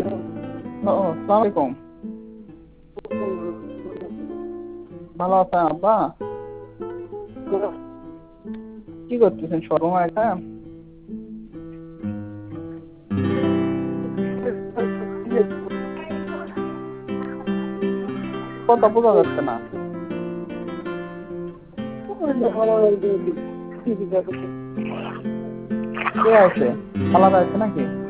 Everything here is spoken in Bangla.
আসসালামু আলাইকুম। ভালো আছেন আব্বা? কি করতেছেন সর্বময় এটা? কথা বোঝা যাচ্ছে না। কে আছে? আলাদা আছে নাকি?